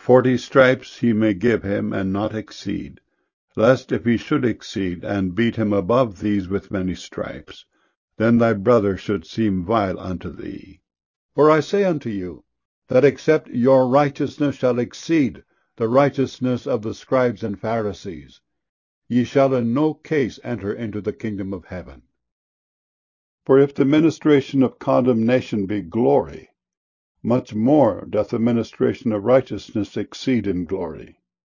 40 stripes he may give him, and not exceed: lest, if he should exceed, and beat him above these with many stripes, then thy brother should seem vile unto thee. For I say unto you, that except your righteousness shall exceed the righteousness of the scribes and Pharisees, ye shall in no case enter into the kingdom of heaven. For if the ministration of condemnation be glory, much more doth the ministration of righteousness exceed in glory.